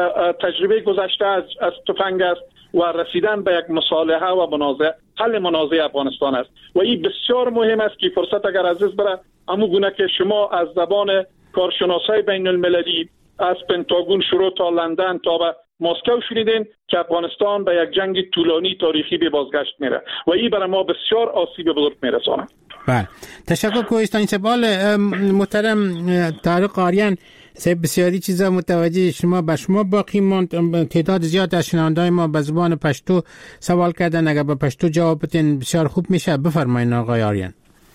تجربه گذشته از تفنگ است و رسیدن به یک مصالحه و حل منازعه افغانستان است و این بسیار مهم است که فرصت اگر عزیز بره همون گونه که شما از زبان کارشناسای بین المللی از پنتاگون شروع تا لندن تا به مسکو شنیدین که افغانستان به یک جنگ طولانی تاریخی به بازگشت میره و این برای ما بسیار آسیب بزرگ میرسانه. بله، تشکر کوهستانی سپال محترم طارق آریان صاحب. بسیاری چیزا متوجه شما باقی ماند. تعداد زیاد از شنونده‌های ما به زبان پشتو سوال کردن، اگر به پشتو جواب بدین بسیار خوب میشه. بفرمایید آقای آریان.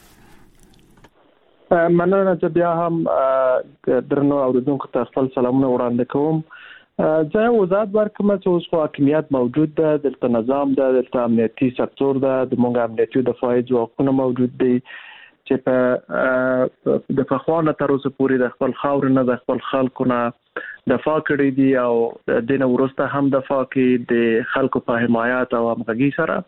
مننه چې بیا هم درنو اوریدونکو ته خپل سلامونه وړاندې کوم. زه وضاحت ورکوم چې اوس خو حاکمیت موجود ده، دلته نظام ده، دلته امنیتي سکتور ده، د موږ امنیتي او دفاعي ځواکونه موجود دي چې په د پخوانه تر اوسه پورې د خپل خاور نه د خپل خلکو نه دفاع کړې دي او د دې نه وروسته هم دفاع کوي د خلکو په حمایت او همغږي سره.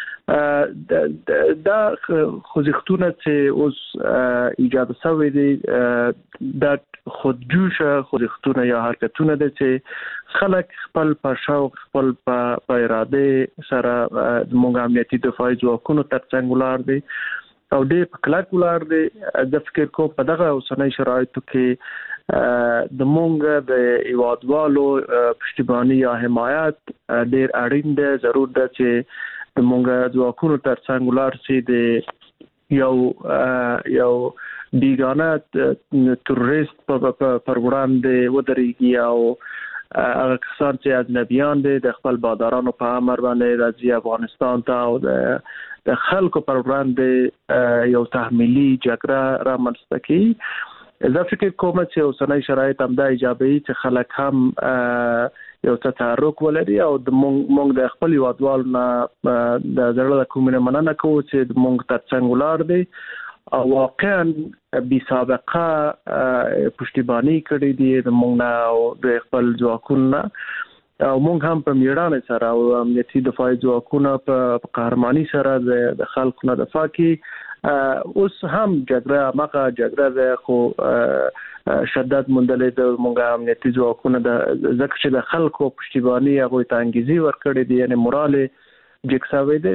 دا خوځښتونه چې اوس ایجاد شوي دي د خودجوشه خوځښتونه یا حرکتونه دي چې خلک خپل په شوق، خپل په اراده سره زموږ امنیتي دفاعي ځواکونو ترڅنګ ولاړ دي او ډېر په کلک ولاړ دي. د فکر کوم په دغه اوسنۍ شرایطو کې د مونږ د هیوادوالو پشتیباني یا حمایت ډېر اړین دی. ضرور ده چې د مونږ ځواکونو ترڅنګ ولاړ شي د یو بیگانه تروریست پر وړاندې ودرېږي او هغه کسان چې اجنبیان دي د خپل بادارانو په امر باندې راځي افغانستان ته او د خلکو پر وړاندې یو تحمیلي جګړه رامنځته کوي. زه فکر کوم چې اوسنۍ شرایط هم دا ایجابوي چې خلک هم یو څه تحرک ولري او د مونږ د خپل هیوادوالو نه د زړه له کومې نه مننه کوو چې د مونږ ترڅنګ ولاړ دی او واقعا بی سابقه پشتیبانی کړې دي د مونږ نه او د خپل ځواکونو نه او مونږ هم په میړانې سره او امنیتي دفاعي ځواکونه په قهرماني سره د خلکو نه دفاع کوي. اوس هم جګړه ده خو شدت مندلې د مونږه امنیتي ځواکونه د ځکه چې د خلکو پښتیبانی هغه ته انګیزي ورکړي دي یعنی مورال جګساوي دي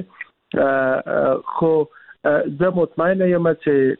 خو زه مطمئن یم چې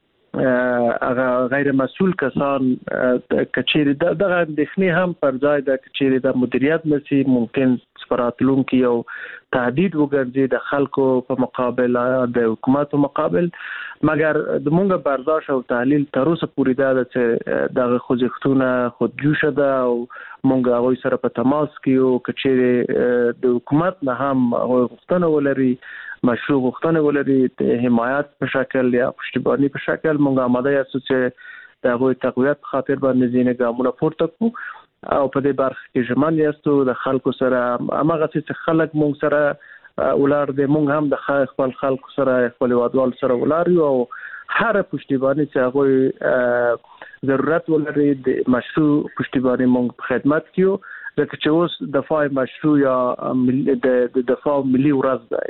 هغه غیر مسؤل کسان کچېری دغه اندېښنې هم پر ځای د کچېری د مدیریت نسی ممکن سپاراتلون کې یو تهدید وګرځي د خلکو په مقابل د حکومت په مقابل مګر د مونږ برداشت او تحلیل تر اوسه پورې دا چې دغه خوځښتونه خودجوش ده او مونږ هغه سره په تماس کې یو کچېری د حکومت نه هم غوښتنه ولري مشروع غوښتنه ولري د حمایت په شکل یا پشتیبانی په شکل مونږ آماده یاستو چې د هغوی تقویت خاطر باندې ځینې ګامونه پورته کړو او په دې برخه کې ژمن یاستو د خلکو سره هغه چې خلک مونږ سره ولر دي مونږ هم د خپل خلکو سره خپل وادوال سره ولر یو او هر پشتیبانی چې هغوی ضرورت ولري د مشروع پشتیبانی مونږ په خدمت کیو د کچوس دفاع مشروع یا د دفاع ملي ورځ ده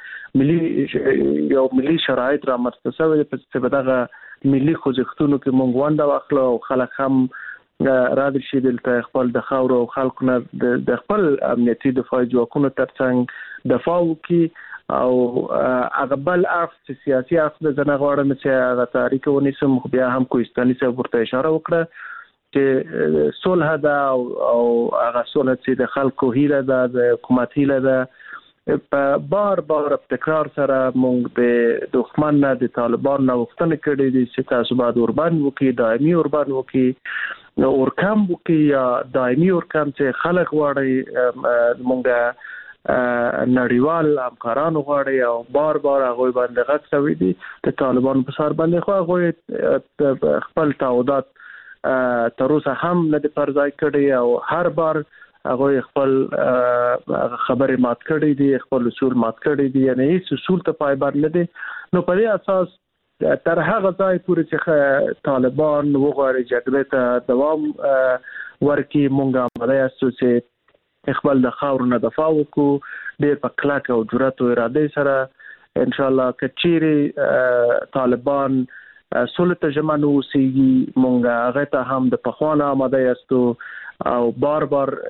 یعنی ملي شرایط را مستسوي په دغه ملي خوځښتونو کې مونږ ونده واخلو او خلک هم را دي شي د خپل د خاور او خلکو نه د خپل امنیتي دفاع ځواکونو ترڅنګ دفاع وکي او هغه بل اړخ سیاسي اړخ د زنه غواړم چې هغه تاریخ ونیسم بیا هم کوهستاني څخه ورته اشاره وکړه چې صلح ده او هغه صلح چې د خلکو هیله ده د حکومت هیله ده په بار تکرار سره مونږ د دښمن نه د طالبان نه وختنه کړې دي چې تاسو باید اوربان وکي دایمي اوربان وکي اورکم وکي یا دایمي اورکم چې خلک غواړي مونږه نړیوال همکارانو غواړي او بار هغه باندې غږ شوی دي د طالبان په سر باندې خو هغه خپل تعهدات تر اوسه هم نه د پرځای کړی او هر بار هغه خپل خبره مات کړی دي خپل اصول مات کړی دي یعنی هیڅ اصول ته پایبند نه دي نو په دې اساس تر هغه ځای پورې چې طالبان وغواړي جګړه ته دوام ورکړي مونږه اماده یاستو چې خپل د خاور نه دفاع وکړو ډېر په کلک او جرأت او اراده سره ان شاء الله کچېری طالبان صلح ته ژمن اوسېږي مونږ هغه ته هم د پخوانه آماده یاستو او بار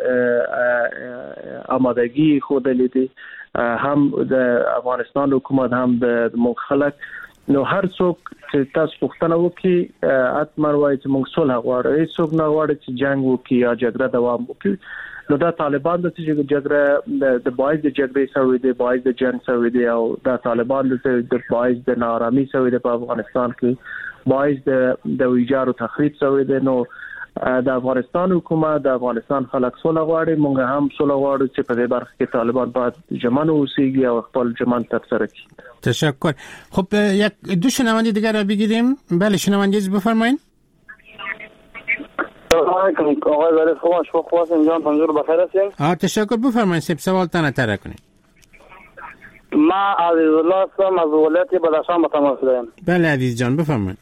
آمادگی ښودلې دي هم د افغانستان حکومت هم د مونږ خلک نو هر څوک چې تاسو پوښتنه وکړي اتمر وایي چې مونږ صلح غواړو څوک نه غواړي چې جنگ وکړي یا جګړه دوام وکړي نو دا طالبان د جګړه د باعث د جګړې سوي دي باعث د جنگ سوي دي او دا طالبان د باعث د ناارامي سوي دي په افغانستان کې باعث د ویجاړو تخریب سوي دي نو د افغانستان حکومت د افغانستان خلک صلح غواړي مونږ هم صلح غواړو چې په دې برخه کې طالبان باید ژمن اوسیږي او خپل ژمن ترسره کړي. تشکر. خب یک دو شنونده دیگر را بگیریم. بله شنونده بفرمایید. آقای ظریف خوب شما خواستم جان منظور بخیر هستین؟ تشکر بفرمایید سب سوال تنه تره کنید. ما عزیز الله هستم از ولایت بدخشان به تماس دارم. بله عزیز جان بفرمایید.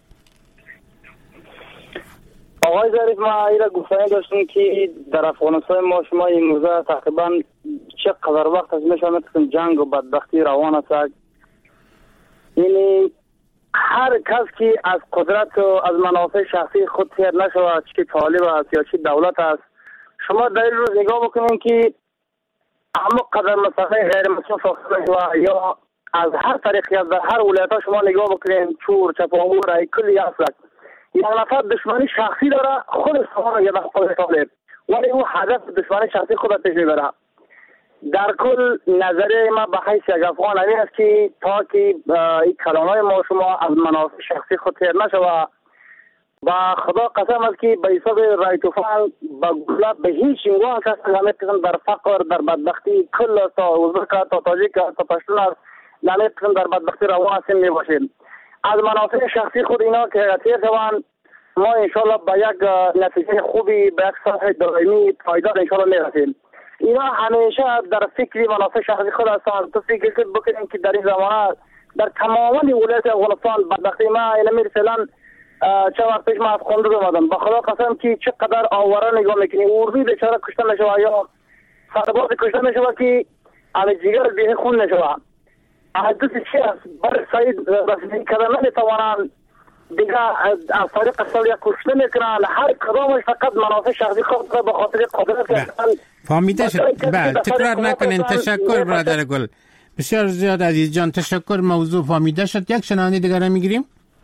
آقای ظریف ما ایره گفتنی داشتیم که در افغانستان ما شما این موزه تقریبا چقدر وقت از میشه جنگ و بدبختی روان است یعنی هر کس که از قدرت و از منافع شخصی خود خیر نشود چه طالب است یا چه دولت است شما در این روز نگاه بکنید که اما قدر مسئله غیر مسئول ساخته یا از هر طریقی از در هر ولایت شما نگاه بکنید چور چپاور ای کلی اصلک یک نفر دشمنی شخصی داره خود سوال یا خود طالب ولی او هدف دشمنی شخصی خود پیش میبره. در کل نظر ما به حیث یک افغان همین است که تا که این کلامای ما شما از منافع شخصی خود خیر نشود و خدا قسم است که به حساب رای توفان به گله به هیچ عنوان کس همه قسم در فقر در بدبختی کل تا ازبک تا تاجیک تا پشتون است همه قسم در بدبختی روان هستیم میباشیم. از منافع شخصی خود اینا که غیر شوند ما انشالله به یک نتیجه خوبی به یک صلح دائمی پایدار انشالله میرسیم. اینا همیشه در فکری منافع شخصی خود هستند. تو فکر بکنیم که در این زمانه در تمام ولایت افغانستان بدبختی ما اینم فعلا چه وقت پیش ما از خونده اومدم به خدا قسم که چقدر آواره نگاه میکنی اردوی بیچاره کشته نشوه یا سرباز کشته نشوه که همه جگر بیه خون نشوه حدث چی است؟ برای سعید رسمی کردن نمیتوانند دیگه از طریق سوریه کشته میکنن. هر کدامش فقط منافع شخصی خود را به خاطر قدرت فهمیده شد. تکرار نکنین. تشکر برادر گل، بسیار زیاد عزیز جان، تشکر. موضوع فهمیده شد. یک شنونده دیگر را میگیریم.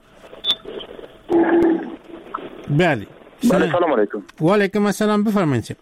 بله سلام علیکم. و علیکم السلام. بفرمایید.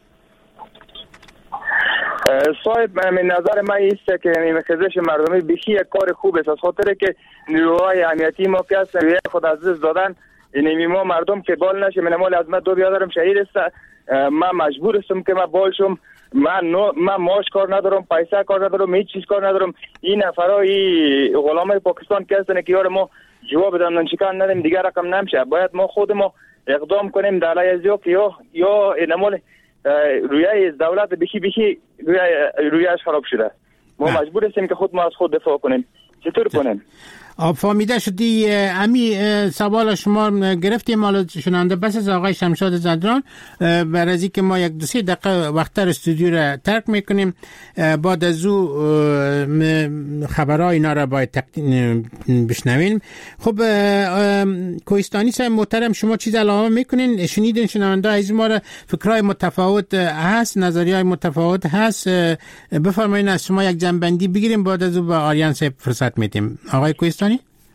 صاحب من نظر من است که خیزش مردمی بیشی یک کار خوب است، از خاطر که نیروهای امنیتی ما که است خود از دست دادن. اینمی ما مردم که بال نشه. من مال از من دو بیادرم شهید است، من مجبور هستم که من بال شم. من ماش کار ندارم، پیسه کار ندارم، هیچ چیز کار ندارم. این نفرای غلامای پاکستان که هستن که یار ما جواب بدن چیکار ندیم دیگه رقم نمیشه. باید ما خود ما اقدام کنیم در علیه ازیا که یا اینمال رویه دولت بیشی رویهش خراب شده. ما مجبور هستیم که خود ما از خود دفاع کنیم. چطور کنیم؟ فهمیده شدی. امی سوال شما گرفتیم مال شنونده بس از آقای شمشاد زدران. برای از که ما یک دو سه دقیقه وقتر استودیو را ترک میکنیم، بعد از او خبرهای اینا را باید بشنویم. خب کوهستانی صاحب محترم، شما چیز علاوه میکنین؟ شنیدین شنونده از ما را فکرهای متفاوت هست، نظریهای متفاوت هست. بفرمایید از شما یک جنبندی بگیریم، بعد از او به آریان صاحب فرصت میدیم. آقای کوهستانی.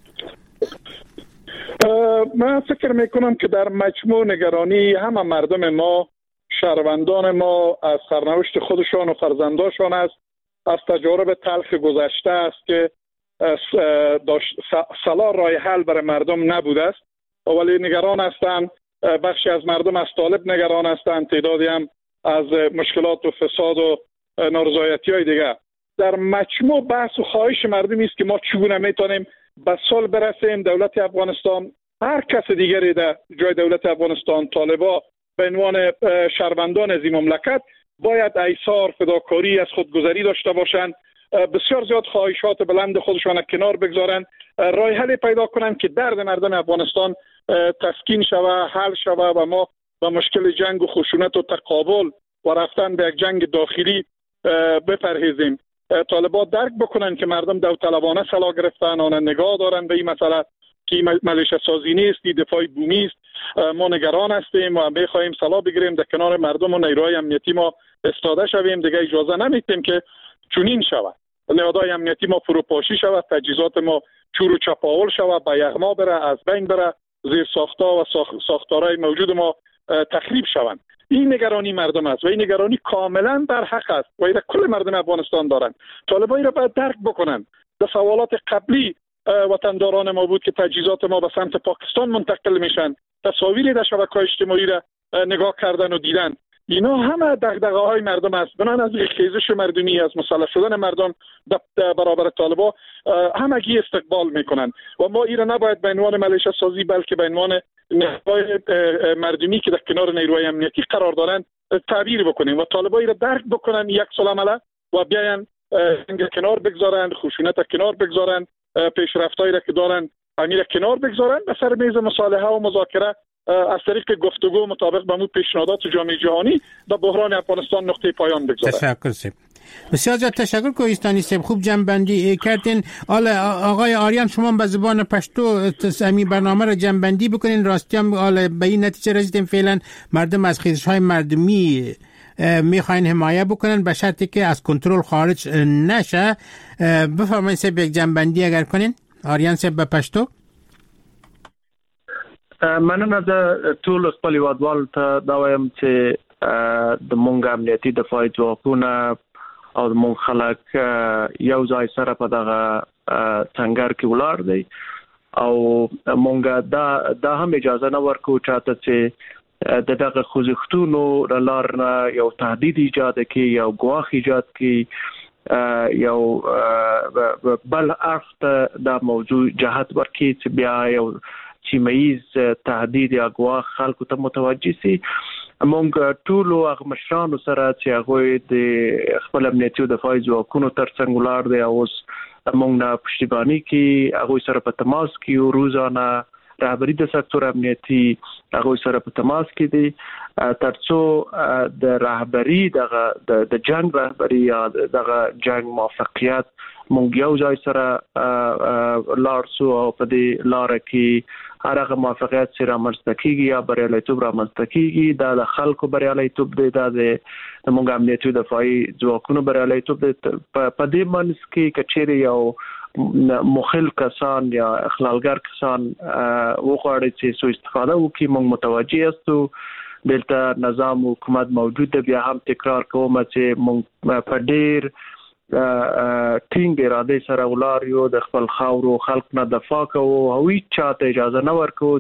من فکر میکنم که در مجموع نگرانی همه مردم ما، شهروندان ما از سرنوشت خودشان و فرزنداشان است، از تجارب تلخ گذشته است که صلاح راه حل برای مردم نبوده است، ولی نگران هستند. بخشی از مردم از طالب نگران هستند، تعدادی هم از مشکلات و فساد و نارضایتی های دیگه. در مجموع بحث و خواهش مردمی است که ما چگونه میتونیم به صلح برسیم. دولت افغانستان، هر کس دیگری در جای دولت افغانستان، طالبا به عنوان شهروندان از این مملکت باید ایثار، فداکاری، از خودگذری داشته باشند. بسیار زیاد خواهشات بلند خودشان کنار بگذارند، راه حل پیدا کنند که درد مردم افغانستان تسکین شود، حل شود و ما به مشکل جنگ و خشونت و تقابل و رفتن به یک جنگ داخلی بپرهیزیم. طالبان درک بکنن که مردم داوطلبانه سلاح گرفتن، آن نگاه دارن به این مسئله که ملیشه سازی نیست، دفاع بومی است. ما نگران هستیم و می‌خواهیم سلاح بگیریم، در کنار مردم و نیروهای امنیتی ما استاده شویم. دیگه اجازه نمیدیم که چنین شود. نهادهای امنیتی ما فروپاشی شود، تجهیزات ما چور و چپاول شود، به یغما بره، از بین بره، زیر ساختار و ساختارهای موجود ما تخریب شوند. این نگرانی مردم است و این نگرانی کاملا در حق است و این کل مردم افغانستان دارند. طالبان را باید درک بکنند. در سوالات قبلی وطنداران ما بود که تجهیزات ما به سمت پاکستان منتقل میشن، تصاویری در شبکه‌های اجتماعی را نگاه کردن و دیدن. اینا همه دغدغه‌های مردم است. بنابراین از خیزش مردمی، از مسلح شدن مردم برابر طالبان همگی استقبال میکنن و ما ایران نباید به عنوان ملیشه سازی بلکه به عنوان نیروهای مردمی که در کنار نیروهای امنیتی قرار دارند تعبیر بکنیم و طالبان را درک بکنن یک سلام و بیاین کنار بگذارند، خشونت کنار بگذارند، پیشرفتایی را که دارند امیر کنار بگذارند، به سر میز مصالحه و مذاکره از طریق گفتگو مطابق با پیشنهادات جامعه جهانی به بحران افغانستان نقطه پایان بگذارند. تشکر سید. بسیار زیاد تشکر کوهستانی صاحب، خوب جنبندی کردین. حالا آقای آریان شما به زبان پشتو این برنامه را جنبندی بکنین. راستی هم به این نتیجه رسیدیم فعلا مردم از خیزش‌های مردمی میخواین حمایت بکنن به شرطی که از کنترل خارج نشه. بفرمایید صاحب یک جنبندی اگر کنین. آریان صاحب به پشتو. مننه د ټول خپل هیوادوالو ته دا وایم چې د مونږ امنیتي دفاعي ځواکونه او د مونږ خلک یو ځای سره په دغه څنګهر کې ولاړ دی او مونږ دا هم اجازه نه ورکو چاته چې دغه خوځښتونو لار نه یو تهدید ایجاد کړي، یو ګواښ ایجاد کړي، یو بل اړخ ته دا موضوع جهت ورکړي چې بیا یو چیمه‌ایز تهدید یا ګواښ خلکو ته متوجه سي. مونږ ټول هغه مشرانو سره چې هغه د خپل امنیتي او دفاعي ځواکونو ترڅنګ ولاړ دي او اوس مونږ نه پښتیبانی کې هغه سره په تماس کې او روزانه رهبری د سکتور امنیتي هغه سره په تماس کې دي ترڅو د رهبری د جنگ رهبری یا د جنگ موافقت مونږ یو ځای سره لاړ شو او په دې لار کې هغه موافقت سره رامنځته کیږي یا بریالیتوب رامنځته کیږي دا د خلکو بریالیتوب دی دا د موږ امنیتي دفاعي ځواکونو بریالیتوب دی په دې منځ کې کچېرې یو مخل کسان یا اخلالګر کسان وغواړي چې سو استفاده وکړي موږ متوجه یاستو دلته نظام حکومت موجود دی بیا هم تکرار کوم چې موږ په ډیر ټینګ اراده سره ولار یو د خپل خاورو خلق نه دفاع کوو او هیڅ چاته اجازه نه ورکو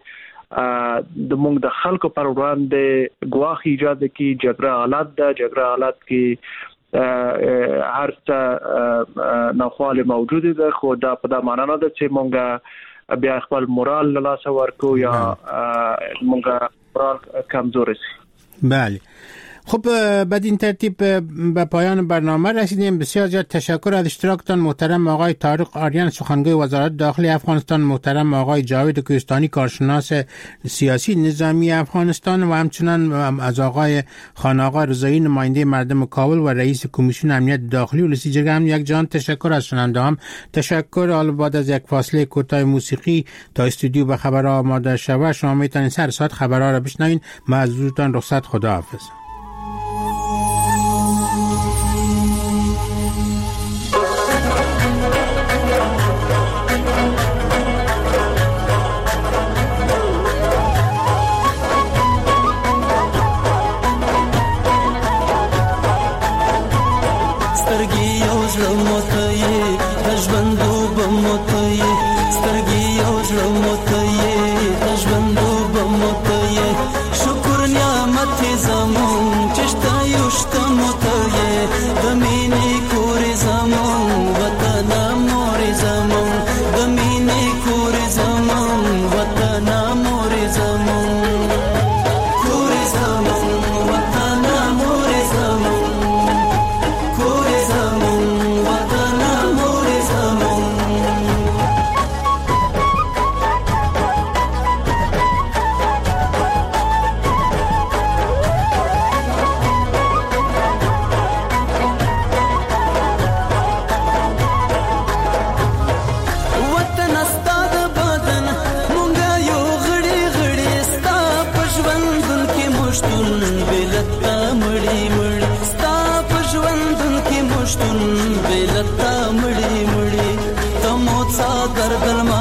چې د موږ د خلکو پر وړاندې ګواښ ایجاد کی جګړه حالت کې هر څه ناخواله موجود ده خو دا په دا معنا نه ده چې موږ بیا خپل مورال له لاسه ورکو یا موږ مورال کمزور شي. بله خب بدین ترتیب به پایان برنامه رسیدیم. بسیار زیاد تشکر از اشتراکتان محترم آقای طارق آریان سخنگوی وزارت داخلی افغانستان، محترم آقای جاوید کوهستانی کارشناس سیاسی نظامی افغانستان و همچنان از آقای خان آقا رضایی نماینده مردم کابل و رئیس کمیسیون امنیت داخلی ولسی جرگه هم یک جان تشکر از شنونده هم تشکر. حالا بعد از یک فاصله کوتاه موسیقی تا استودیو به خبرها آماده شود شما میتونید سر ساعت خبرها را بشنوید. ما از حضورتان رخصت، خداحافظ. مړی مړی تمو څا دردل ما